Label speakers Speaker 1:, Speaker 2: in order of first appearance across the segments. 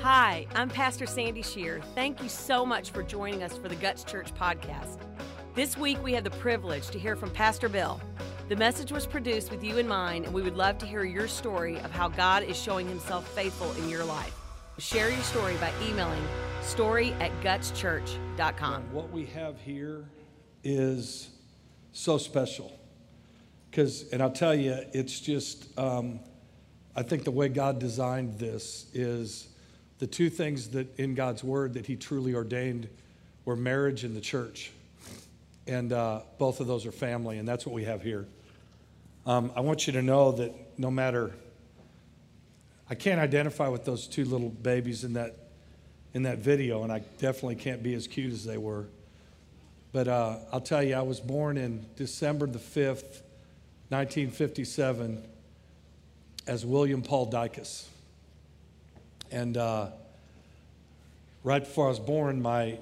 Speaker 1: Hi, I'm Pastor Sandy Shear. Thank you so much for joining us for the Guts Church podcast. This week we have the privilege to hear from Pastor Bill. The message was produced with you in mind, and we would love to hear your story of how God is showing himself faithful in your life. Share your story by emailing story@gutschurch.com.
Speaker 2: What we have here is so special. And I'll tell you, it's just, I think the way God designed this is the two things that in God's word that he truly ordained were marriage and the church. And both of those are family, and that's what we have here. I want you to know that no matter, I can't identify with those two little babies in that video, and I definitely can't be as cute as they were. But I'll tell you, I was born in December the 5th, 1957, as William Paul Dicus. And right before I was born, my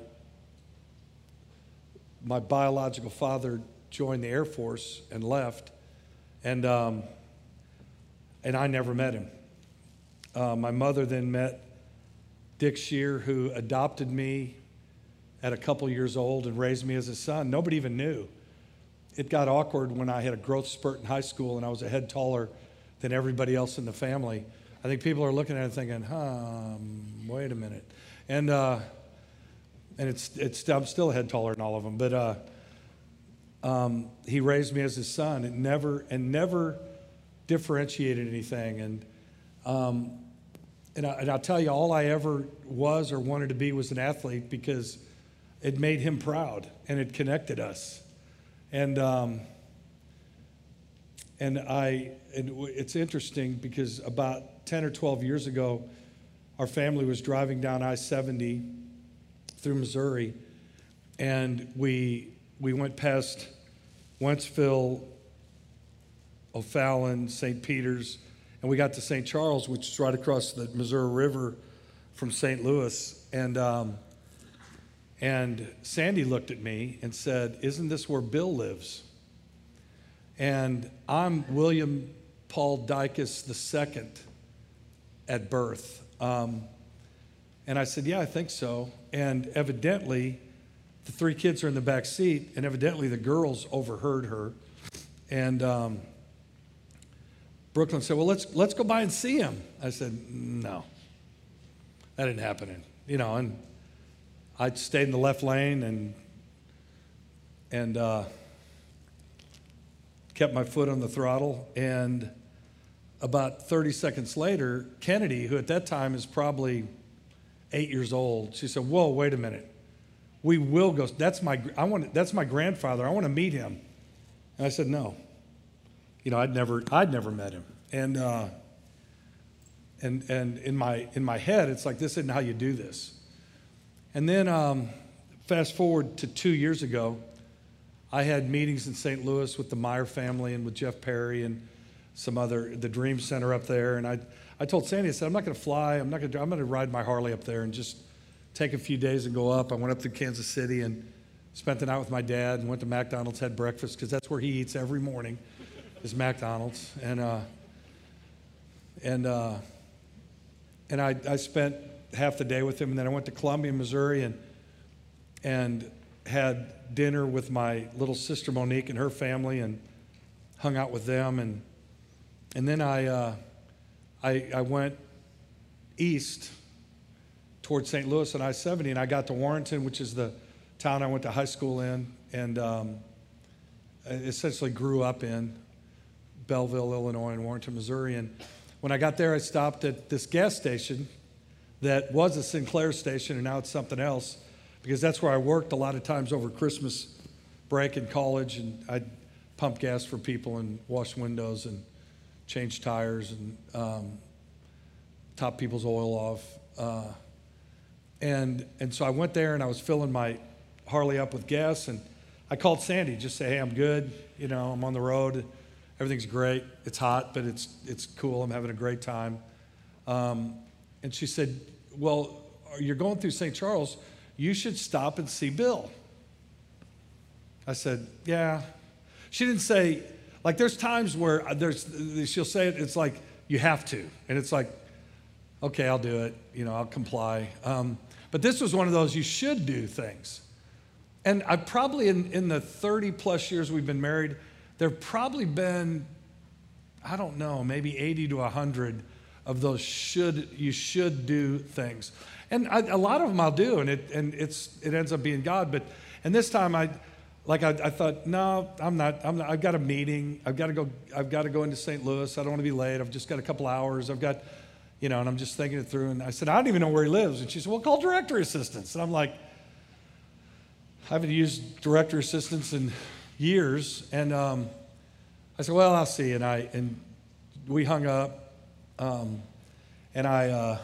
Speaker 2: biological father joined the Air Force and left, and I never met him. My mother then met Dick Shear, who adopted me at a couple years old and raised me as a son. Nobody even knew. It got awkward when I had a growth spurt in high school and I was a head taller than everybody else in the family. I think people are looking at it thinking, wait a minute. And I'm still a head taller than all of them. But he raised me as his son and never differentiated anything. And I'll tell you, all I ever was or wanted to be was an athlete because it made him proud and it connected us. And it's interesting because about 10 or 12 years ago, our family was driving down I-70 through Missouri, and we went past Wentzville, O'Fallon, St. Peter's, and we got to St. Charles, which is right across the Missouri River from St. Louis. And Sandy looked at me and said, "Isn't this where Bill lives?" And I'm William Paul Dicus II at birth. And I said, "Yeah, I think so." And evidently, the three kids are in the back seat, and evidently the girls overheard her. And Brooklyn said, "Well, let's go by and see him." I said, "No, that didn't happen." And I stayed in the left lane and kept my foot on the throttle. And about 30 seconds later, Kennedy, who at that time is probably 8 years old, she said, "Whoa, wait a minute. We will go. That's my grandfather. I want to meet him." And I said, "No." I'd never met him. And in my head, it's like, this isn't how you do this. And then fast forward to 2 years ago, I had meetings in St. Louis with the Meyer family and with Jeff Perry and the Dream Center up there. And I told Sandy, I said, I'm not going to fly. I'm going to ride my Harley up there and just take a few days and go up. I went up to Kansas City and spent the night with my dad and went to McDonald's, had breakfast, because that's where he eats every morning, is McDonald's. And I spent half the day with him, and then I went to Columbia, Missouri, and had dinner with my little sister Monique and her family, and hung out with them, and then I went east towards St. Louis on I-70, and I got to Warrenton, which is the town I went to high school in, and essentially grew up in Belleville, Illinois, and Warrenton, Missouri. And when I got there, I stopped at this gas station that was a Sinclair station, and now it's something else, because that's where I worked a lot of times over Christmas break in college, and I'd pump gas for people and wash windows and change tires and top people's oil off. And so I went there, and I was filling my Harley up with gas, and I called Sandy, just say, "Hey, I'm good. I'm on the road. Everything's great. It's hot, but it's cool. I'm having a great time." And she said, "Well, you're going through St. Charles. You should stop and see Bill." I said, "Yeah." She didn't say, like, there's times where she'll say it, it's like, you have to. And it's like, okay, I'll do it. I'll comply. But this was one of those you should do things. And I probably, in the 30 plus years we've been married, there have probably been, I don't know, maybe 80 to 100 of those you should do things. And a lot of them I'll do, and it ends up being God. And this time I thought, no, I'm not. I've got a meeting. I've got to go into St. Louis. I don't want to be late. I've just got a couple hours. I've got, and I'm just thinking it through. And I said, I don't even know where he lives. And she said, well, call directory assistance. And I'm like, I haven't used directory assistance in years. And I said, well, I'll see. And we hung up. And I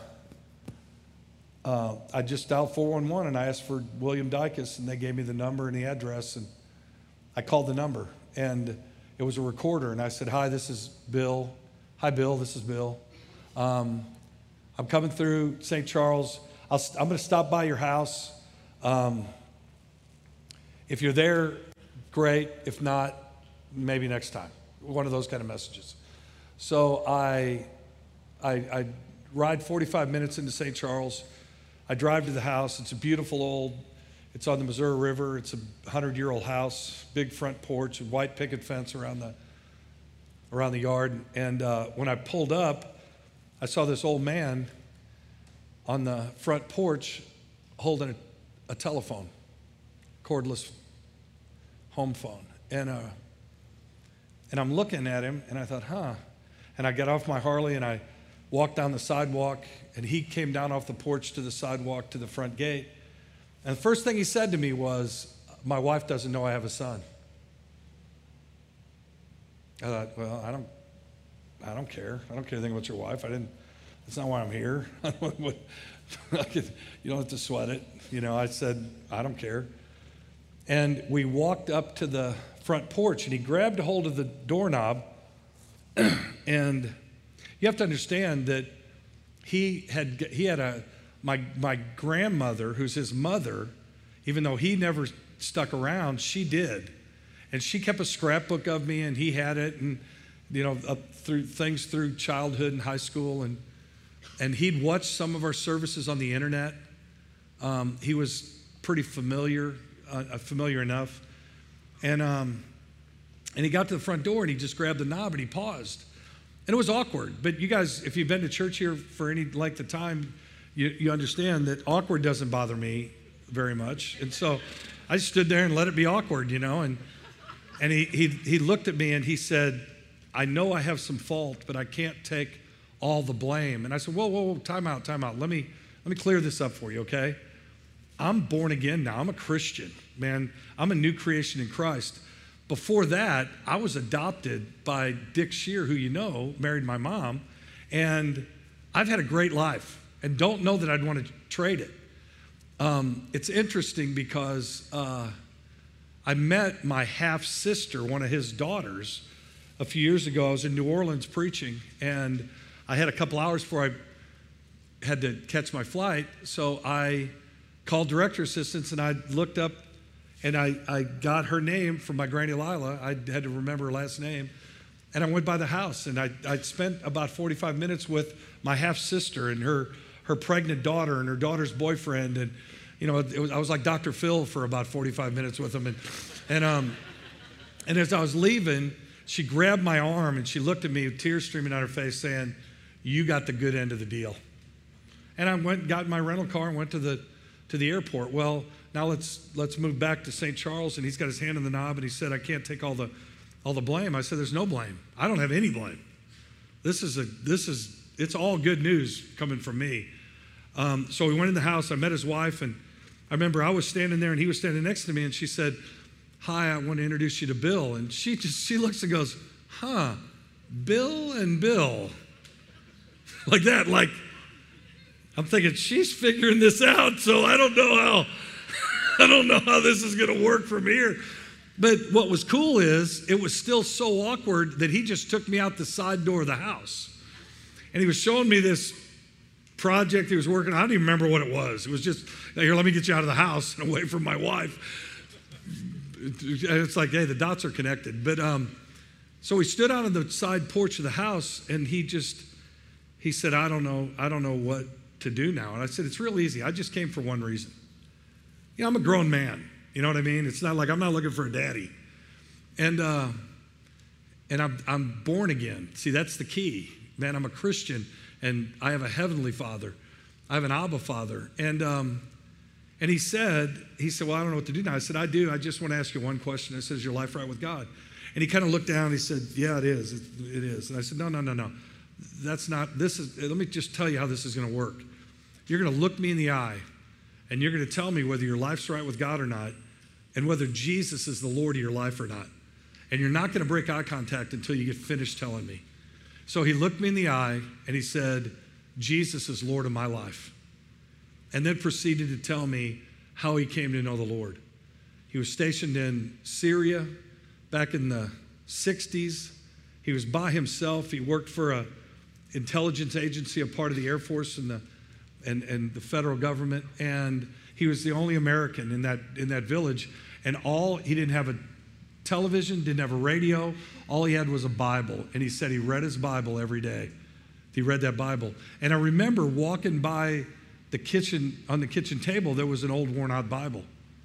Speaker 2: just dialed 411 and I asked for William Dykes, and they gave me the number and the address, and I called the number, and it was a recorder, and I said, hi, this is Bill. Hi, Bill, this is Bill. I'm coming through St. Charles. I'm going to stop by your house. If you're there, great. If not, maybe next time. One of those kind of messages. So I ride 45 minutes into St. Charles. I drive to the house. It's a beautiful it's on the Missouri River. It's a 100-year-old house, big front porch, a white picket fence around the yard. And when I pulled up, I saw this old man on the front porch holding a telephone, cordless home phone. And I'm looking at him, and I thought, huh. And I got off my Harley, and I walked down the sidewalk, and he came down off the porch to the sidewalk to the front gate. And the first thing he said to me was, my wife doesn't know I have a son. I thought, well, I don't care. I don't care anything about your wife. That's not why I'm here. You don't have to sweat it. I said, I don't care. And we walked up to the front porch, and he grabbed a hold of the doorknob. And you have to understand that my grandmother, who's his mother, even though he never stuck around, she did. And she kept a scrapbook of me, and he had it, and through childhood and high school, and he'd watch some of our services on the internet. He was pretty familiar enough, and he got to the front door, and he just grabbed the knob, and he paused. And it was awkward, but you guys, if you've been to church here for any length of time, you understand that awkward doesn't bother me very much. And so I stood there and let it be awkward, and he looked at me and he said, I know I have some fault, but I can't take all the blame. And I said, whoa, time out. Let me clear this up for you, okay? I'm born again now. I'm a Christian, man. I'm a new creation in Christ. Before that, I was adopted by Dick Shear, who married my mom, and I've had a great life and don't know that I'd want to trade it. It's interesting because I met my half-sister, one of his daughters, a few years ago. I was in New Orleans preaching, and I had a couple hours before I had to catch my flight, so I called director assistance, and I looked up, and I got her name from my Granny Lila. I had to remember her last name. And I went by the house, and I spent about 45 minutes with my half-sister and her pregnant daughter and her daughter's boyfriend. And, I was like Dr. Phil for about 45 minutes with them. And as I was leaving, she grabbed my arm, and she looked at me with tears streaming down her face saying, you got the good end of the deal. And I went and got in my rental car and went to the airport. Well, now let's move back to St. Charles, and he's got his hand on the knob, and he said, I can't take all the blame. I said, there's no blame. I don't have any blame. It's all good news coming from me. So we went in the house. I met his wife, and I remember I was standing there, and he was standing next to me, and she said, hi, I want to introduce you to Bill. And she looks and goes, huh, Bill and Bill. Like that, like, I'm thinking, she's figuring this out, so I don't know how this is going to work from here. But what was cool is it was still so awkward that he just took me out the side door of the house. And he was showing me this project he was working on. I don't even remember what it was. It was just, here, let me get you out of the house and away from my wife. It's like, hey, the dots are connected. But so we stood out on the side porch of the house, and he he said, I don't know what to do now. And I said, it's real easy. I just came for one reason. You know, I'm a grown man. You know what I mean? It's not like I'm not looking for a daddy. And I'm born again. See, that's the key. Man, I'm a Christian, and I have a heavenly Father. I have an Abba Father. And he said, well, I don't know what to do now. I said, I do. I just want to ask you one question. I said, is your life right with God? And he kind of looked down and he said, yeah, it is. It is. And I said, no. That's not, let me just tell you how this is going to work. You're going to look me in the eye, and you're going to tell me whether your life's right with God or not, and whether Jesus is the Lord of your life or not. And you're not going to break eye contact until you get finished telling me. So he looked me in the eye, and he said, Jesus is Lord of my life. And then proceeded to tell me how he came to know the Lord. He was stationed in Syria back in the 60s. He was by himself. He worked for an intelligence agency, a part of the Air Force and the federal government. And he was the only American in that village. And he didn't have a television, didn't have a radio. All he had was a Bible. And he said he read his Bible every day. He read that Bible. And I remember walking by the kitchen, on the kitchen table, there was an old worn out Bible.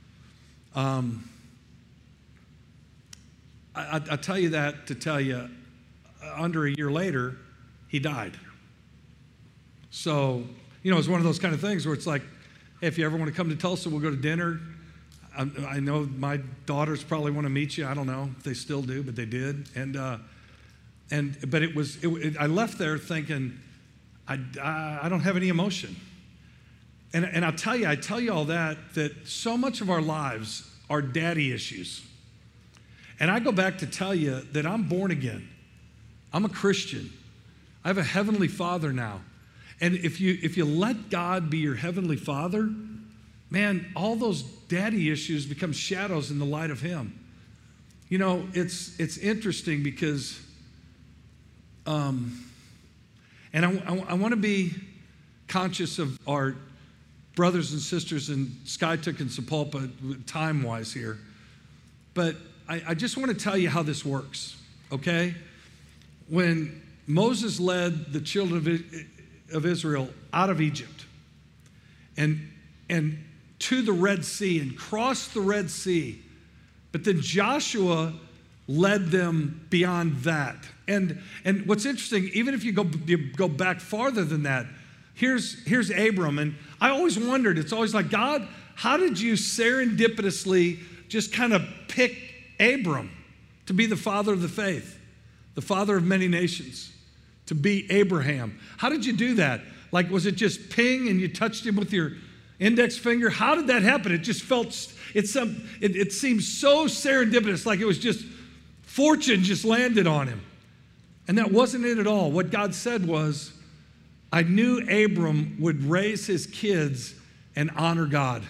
Speaker 2: I tell you that to tell you, under a year later, he died. So, you know, it's one of those kind of things where it's like, hey, if you ever want to come to Tulsa, we'll go to dinner. I know my daughters probably want to meet you. I don't know if they still do, but they did. But I left there thinking, I don't have any emotion. And I tell you all that so much of our lives are daddy issues. And I go back to tell you that I'm born again. I'm a Christian. I have a heavenly Father now. And if you let God be your heavenly Father, man, all those daddy issues become shadows in the light of him. You know, it's interesting because, and I want to be conscious of our brothers and sisters in Skiatook and Sapulpa time-wise here. But I just want to tell you how this works, okay? When Moses led the children of Israel out of Egypt and to the Red Sea and crossed the Red Sea, but then Joshua led them beyond that. And what's interesting, even if you go back farther than that, here's Abram. And I always wondered, it's always like, God, how did you serendipitously just kind of pick Abram to be the father of the faith, the father of many nations, to be Abraham? How did you do that? Like, was it just ping and you touched him with your index finger? How did that happen? It just felt, it seemed so serendipitous, like it was just fortune just landed on him. And that wasn't it at all. What God said was, I knew Abram would raise his kids and honor God.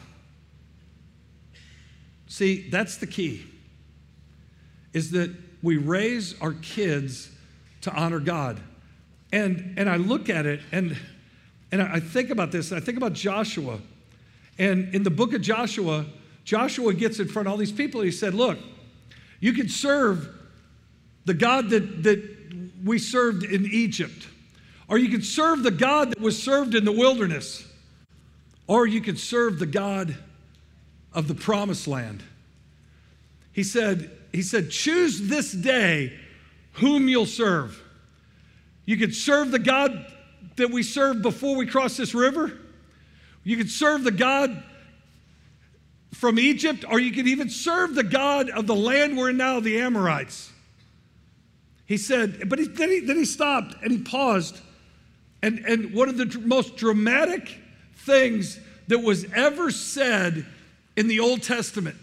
Speaker 2: See, that's the key, is that we raise our kids to honor God. And I look at it, and I think about this, and I think about Joshua. And in the book of Joshua, Joshua gets in front of all these people, and he said, look, you can serve the God that we served in Egypt, or you can serve the God that was served in the wilderness, or you can serve the God of the promised land. He said, choose this day whom you'll serve. You can serve the God that we served before we crossed this river. You can serve the God from Egypt, or you can even serve the God of the land we're in now, the Amorites. He said, but then he stopped and he paused. And one of the most dramatic things that was ever said in the Old Testament,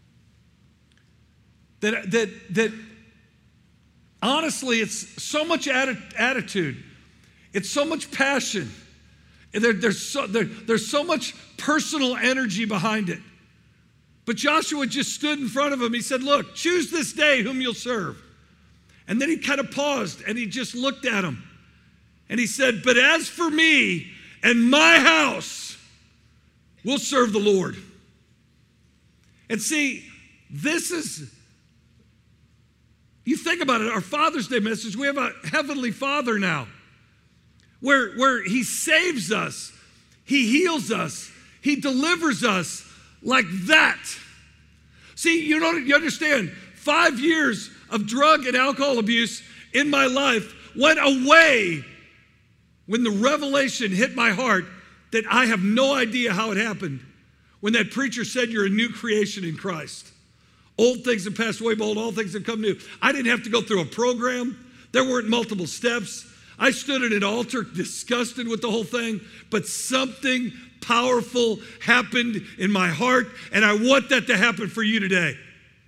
Speaker 2: that honestly, it's so much attitude, it's so much passion, there's so much personal energy behind it. But Joshua just stood in front of him. He said, look, choose this day whom you'll serve. And then he kind of paused and he just looked at him. And he said, but as for me and my house, we'll serve the Lord. And see, this is, you think about it, our Father's Day message, we have a heavenly Father now. where he saves us, he heals us, he delivers us like that. See, you understand, 5 years of drug and alcohol abuse in my life went away when the revelation hit my heart that I have no idea how it happened. When that preacher said, you're a new creation in Christ. Old things have passed away, behold, all things have come new. I didn't have to go through a program. There weren't multiple steps. I stood at an altar disgusted with the whole thing, but something powerful happened in my heart, and I want that to happen for you today.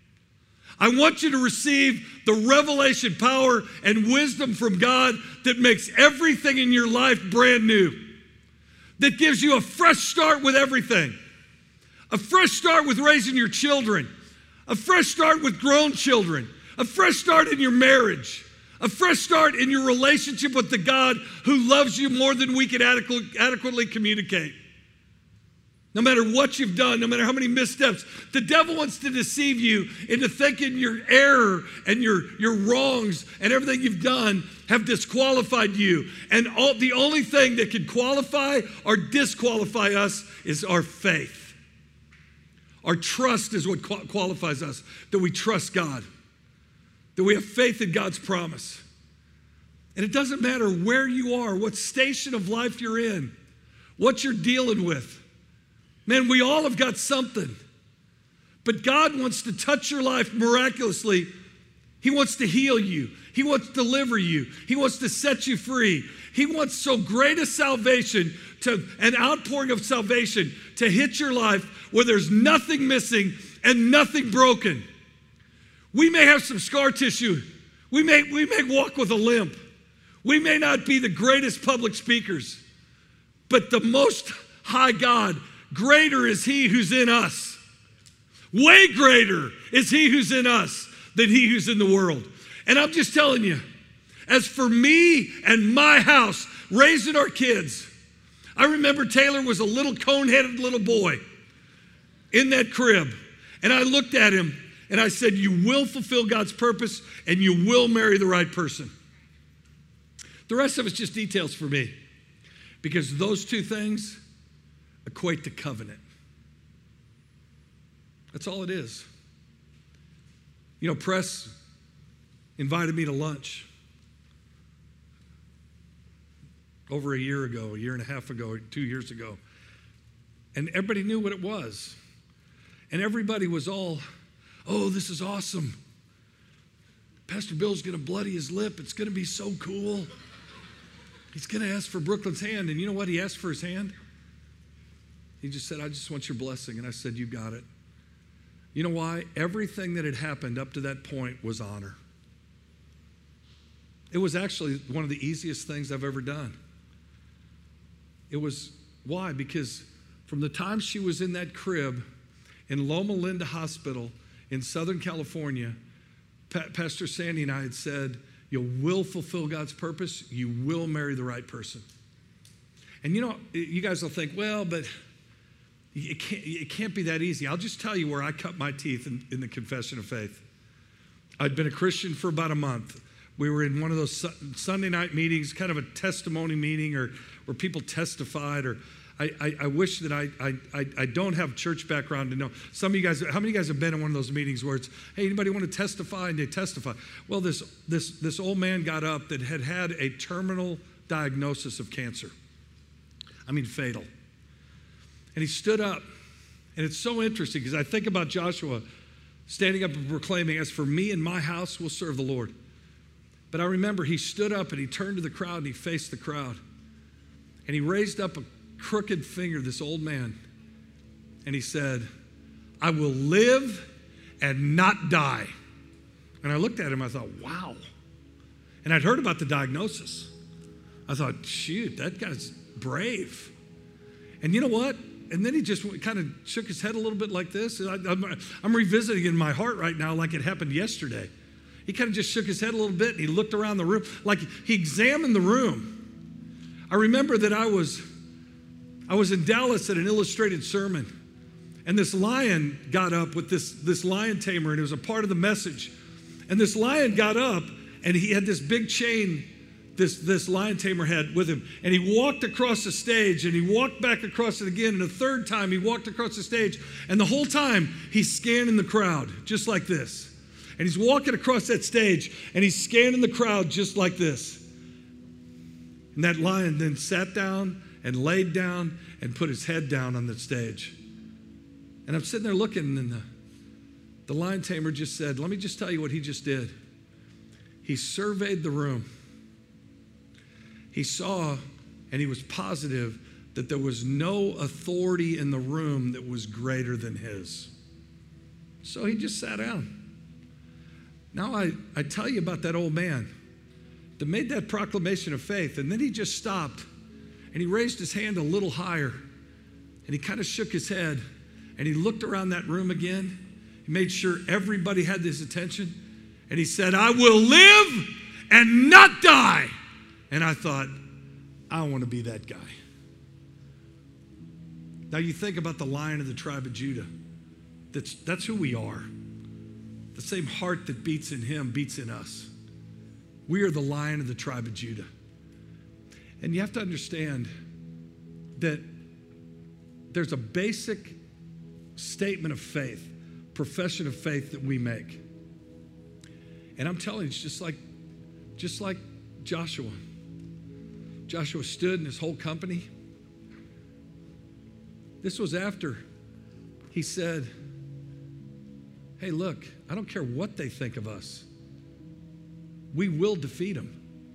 Speaker 2: I want you to receive the revelation, power, and wisdom from God that makes everything in your life brand new, that gives you a fresh start with everything, a fresh start with raising your children, a fresh start with grown children, a fresh start in your marriage, a fresh start in your relationship with the God who loves you more than we can adequately communicate. No matter what you've done, no matter how many missteps, the devil wants to deceive you into thinking your error and your wrongs and everything you've done have disqualified you. And the only thing that can qualify or disqualify us is our faith. Our trust is what qualifies us, that we trust God, that we have faith in God's promise. And it doesn't matter where you are, what station of life you're in, what you're dealing with. Man, we all have got something. But God wants to touch your life miraculously. He wants to heal you. He wants to deliver you. He wants to set you free. He wants so great a salvation, an outpouring of salvation to hit your life where there's nothing missing and nothing broken. We may have some scar tissue. We may walk with a limp. We may not be the greatest public speakers, but the Most High God, greater is He who's in us. Way greater is He who's in us than he who's in the world. And I'm just telling you, as for me and my house, raising our kids, I remember Taylor was a little cone-headed little boy in that crib. And I looked at him and I said, you will fulfill God's purpose and you will marry the right person. The rest of it's just details for me, because those two things equate to covenant. That's all it is. You know, Press invited me to lunch over a year ago, a year and a half ago, 2 years ago. And everybody knew what it was. And everybody was all, oh, this is awesome. Pastor Bill's going to bloody his lip. It's going to be so cool. He's going to ask for Brooklyn's hand. And you know what? He asked for his hand. He just said, I just want your blessing. And I said, you got it. You know why? Everything that had happened up to that point was honor. It was actually one of the easiest things I've ever done. It was, why? Because from the time she was in that crib in Loma Linda Hospital in Southern California, Pastor Sandy and I had said, you will fulfill God's purpose, you will marry the right person. And you know, you guys will think, well, but it can't be that easy. I'll just tell you where I cut my teeth in the confession of faith. I'd been a Christian for about a month. We were in one of those Sunday night meetings, kind of a testimony meeting, or where people testified. Or I wish that I don't have church background to know. Some of you guys, how many of you guys have been in one of those meetings where it's, hey, anybody want to testify? And they testify. Well, this old man got up that had a terminal diagnosis of cancer. I mean, fatal. And he stood up. And it's so interesting because I think about Joshua standing up and proclaiming, as for me and my house, we'll serve the Lord. But I remember he stood up and he turned to the crowd and he faced the crowd. And he raised up a crooked finger, this old man, and he said, I will live and not die. And I looked at him, I thought, wow. And I'd heard about the diagnosis. I thought, shoot, that guy's brave. And you know what? And then he just kind of shook his head a little bit like this. I'm revisiting in my heart right now like it happened yesterday. He kind of just shook his head a little bit and he looked around the room, like he examined the room. I remember that I was in Dallas at an illustrated sermon, and this lion got up with this lion tamer, and it was a part of the message. And this lion got up, and he had this big chain this lion tamer had with him. And he walked across the stage, and he walked back across it again. And a third time, he walked across the stage. And the whole time, he's scanning the crowd, just like this. And he's walking across that stage, and he's scanning the crowd just like this. And that lion then sat down and laid down and put his head down on the stage. And I'm sitting there looking, and the lion tamer just said, let me just tell you what he just did. He surveyed the room. He saw, and he was positive that there was no authority in the room that was greater than his. So he just sat down. Now I tell you about that old man that made that proclamation of faith, and then he just stopped, and he raised his hand a little higher, and he kind of shook his head, and he looked around that room again. He made sure everybody had his attention, and he said, I will live and not die. And I thought, I want to be that guy. Now you think about the Lion of the tribe of Judah. That's who we are. The same heart that beats in him beats in us. We are the Lion of the tribe of Judah. And you have to understand that there's a basic statement of faith, profession of faith that we make. And I'm telling you, it's just like Joshua. Joshua stood and his whole company. This was after he said, hey, look, I don't care what they think of us. We will defeat them.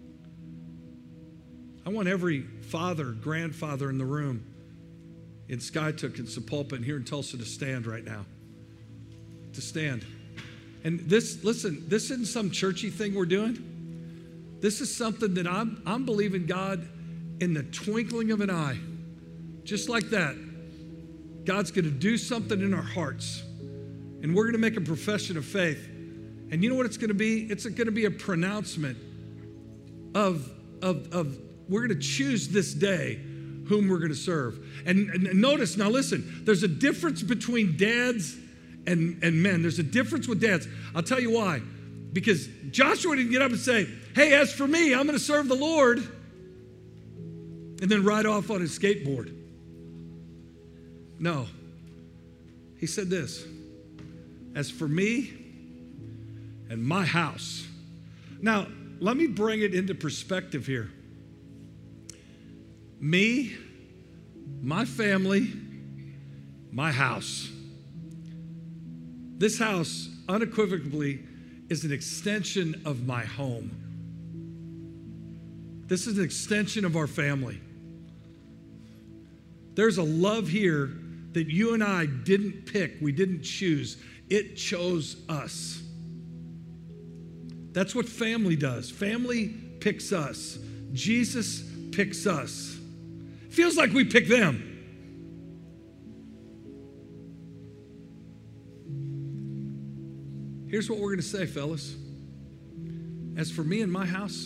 Speaker 2: I want every father, grandfather in the room in Skytook and Sapulpa here in Tulsa to stand right now. To stand. And this isn't some churchy thing we're doing. This is something that I'm believing God in the twinkling of an eye. Just like that. God's going to do something in our hearts. And we're going to make a profession of faith. And you know what it's going to be? It's going to be a pronouncement of we're going to choose this day whom we're going to serve. And notice, now listen, there's a difference between dads and men. There's a difference with dads. I'll tell you why. Because Joshua didn't get up and say, hey, as for me, I'm going to serve the Lord, and then ride off on his skateboard. No. He said this, as for me and my house. Now, let me bring it into perspective here. Me, my family, my house. This house unequivocally is an extension of my home. This is an extension of our family. There's a love here that you and I didn't pick. We didn't choose. It chose us. That's what family does. Family picks us. Jesus picks us. Feels like we pick them. Here's what we're going to say, fellas. As for me and my house,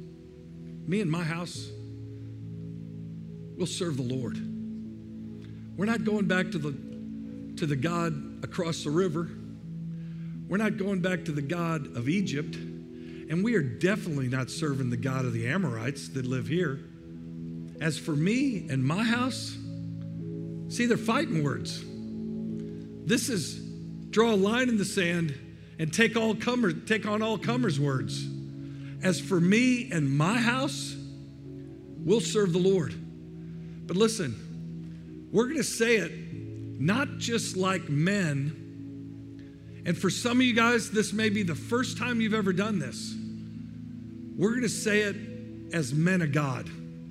Speaker 2: we'll serve the Lord. We're not going back to the God across the river. We're not going back to the God of Egypt. And we are definitely not serving the God of the Amorites that live here. As for me and my house, see, they're fighting words. This is draw a line in the sand and take on all comers' words. As for me and my house, we'll serve the Lord. But listen, we're going to say it not just like men. And for some of you guys, this may be the first time you've ever done this. We're going to say it as men of God.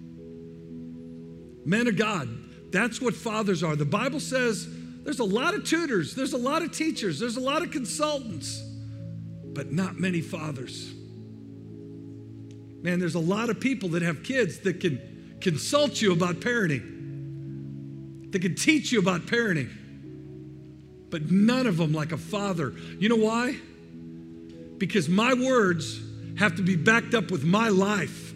Speaker 2: Men of God. That's what fathers are. The Bible says there's a lot of tutors, there's a lot of teachers, there's a lot of consultants, but not many fathers. Man, there's a lot of people that have kids that can consult you about parenting, that can teach you about parenting, but none of them like a father. You know why? Because my words have to be backed up with my life.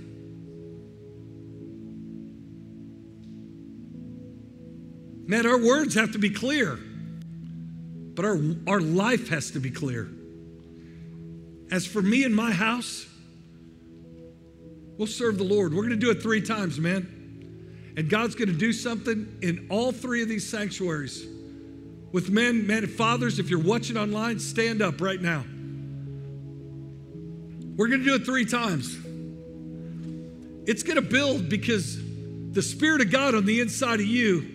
Speaker 2: Man, our words have to be clear, but our life has to be clear. As for me and my house, We'll serve the Lord. We're going to do it 3 times, man. And God's going to do something in all 3 of these sanctuaries. With men, and fathers, if you're watching online, stand up right now. We're going to do it 3 times. It's going to build because the Spirit of God on the inside of you,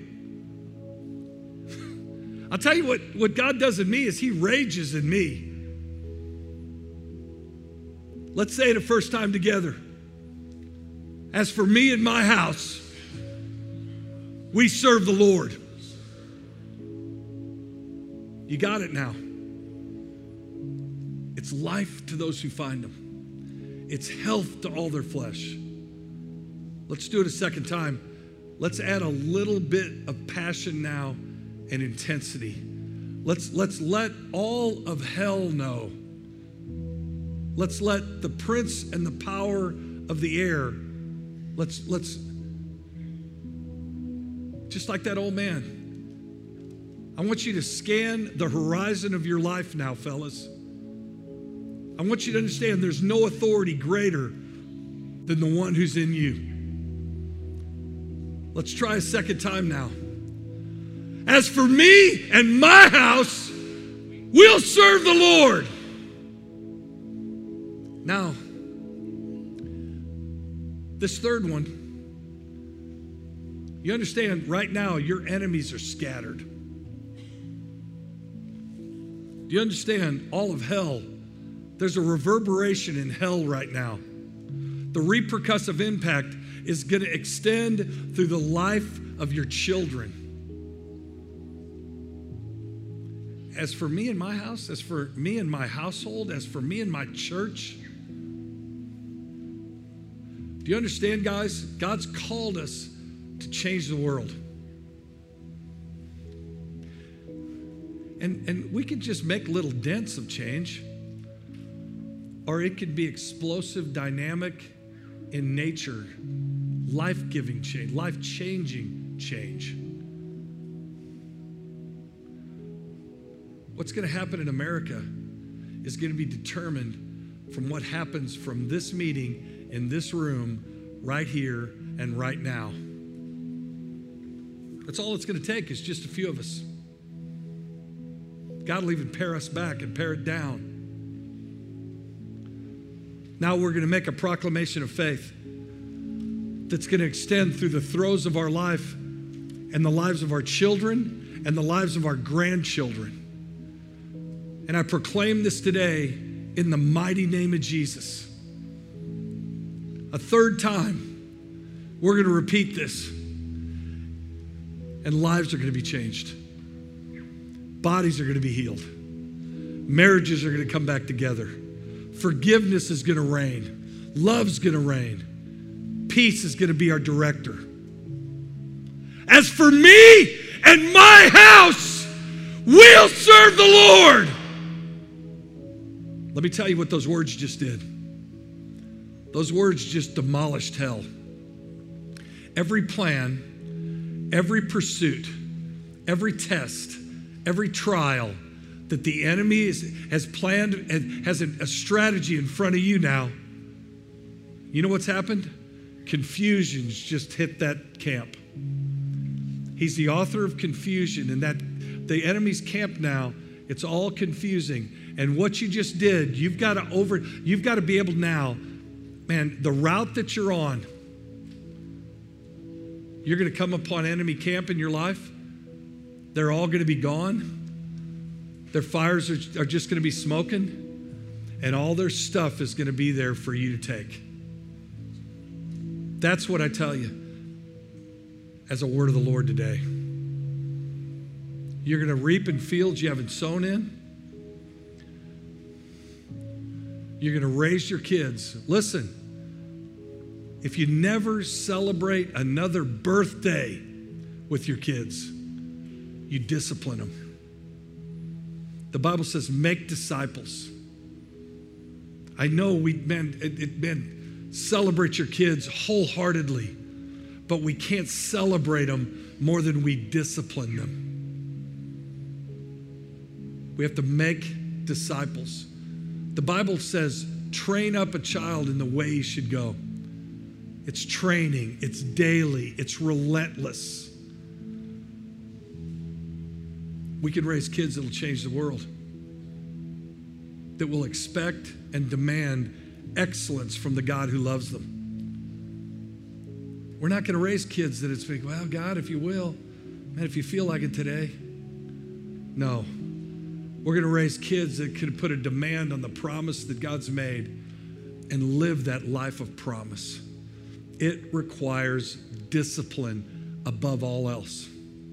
Speaker 2: I'll tell you what God does in me is He rages in me. Let's say it a first time together. As for me and my house, we serve the Lord. You got it now. It's life to those who find Him. It's health to all their flesh. Let's do it a second time. Let's add a little bit of passion now and intensity. Let's let all of hell know. Let's let the prince and the power of the air, let's just like that old man. I want you to scan the horizon of your life now, fellas. I want you to understand there's no authority greater than the one who's in you. Let's try a second time now. As for me and my house, we'll serve the Lord. Now, this third one, you understand right now your enemies are scattered. Do you understand all of hell? There's a reverberation in hell right now. The repercussive impact is going to extend through the life of your children. As for me and my house, as for me and my household, as for me and my church. Do you understand, guys? God's called us to change the world. And we could just make little dents of change, or it could be explosive, dynamic, in nature, life-giving change, life-changing change. What's going to happen in America is going to be determined from what happens from this meeting in this room right here and right now. That's all it's going to take is just a few of us. God will even pare us back and pare it down. Now we're going to make a proclamation of faith that's going to extend through the throes of our life and the lives of our children and the lives of our grandchildren. And I proclaim this today in the mighty name of Jesus. A third time, we're going to repeat this. And lives are going to be changed. Bodies are going to be healed. Marriages are going to come back together. Forgiveness is going to reign. Love's going to reign. Peace is going to be our director. As for me and my house, we'll serve the Lord. Let me tell you what those words just did. Those words just demolished hell. Every plan, every pursuit, every test, every trial that the enemy has planned and has a strategy in front of you now. You know what's happened? Confusion's just hit that camp. He's the author of confusion, and that the enemy's camp now, it's all confusing. And what you just did, you've got to be able now, man, the route that you're on, you're going to come upon enemy camp in your life. They're all going to be gone. Their fires are just going to be smoking, and all their stuff is going to be there for you to take. That's what I tell you as a word of the Lord today. You're going to reap in fields you haven't sown in. You're going to raise your kids. Listen, if you never celebrate another birthday with your kids, you discipline them. The Bible says, make disciples. I know celebrate your kids wholeheartedly, but we can't celebrate them more than we discipline them. We have to make disciples. The Bible says, train up a child in the way he should go. It's training. It's daily. It's relentless. We can raise kids that will change the world, that will expect and demand excellence from the God who loves them. We're not going to raise kids that it's like, well, God, if you will, man, if you feel like it today. No. We're going to raise kids that can put a demand on the promise that God's made and live that life of promise. It requires discipline above all else.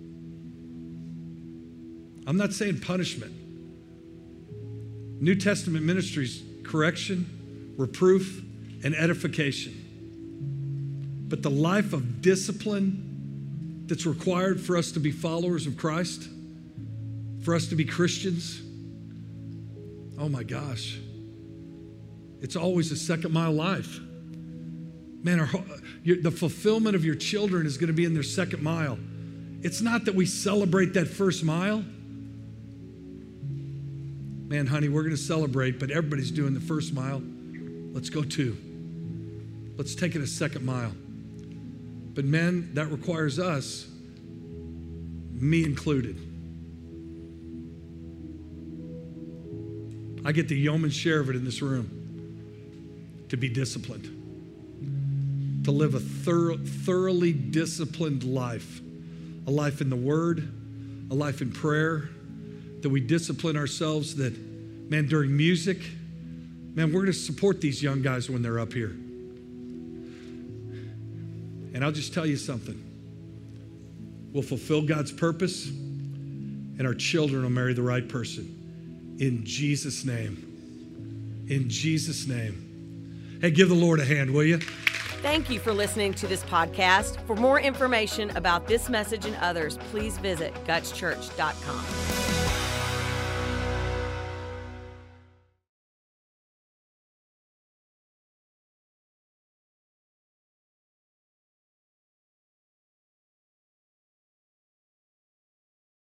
Speaker 2: I'm not saying punishment. New Testament ministries, correction, reproof, and edification. But the life of discipline that's required for us to be followers of Christ, for us to be Christians, oh my gosh, it's always a second mile life. Man, the fulfillment of your children is going to be in their second mile. It's not that we celebrate that first mile. Man, honey, we're going to celebrate, but everybody's doing the first mile. Let's go 2. Let's take it a second mile. But men, that requires us, me included. I get the yeoman's share of it in this room, to be disciplined, to live a thoroughly disciplined life, a life in the Word, a life in prayer, that we discipline ourselves, that, man, during music, man, we're going to support these young guys when they're up here. And I'll just tell you something. We'll fulfill God's purpose, and our children will marry the right person. In Jesus' name. In Jesus' name. Hey, give the Lord a hand, will you?
Speaker 1: Thank you for listening to this podcast. For more information about this message and others, please visit gutschurch.com.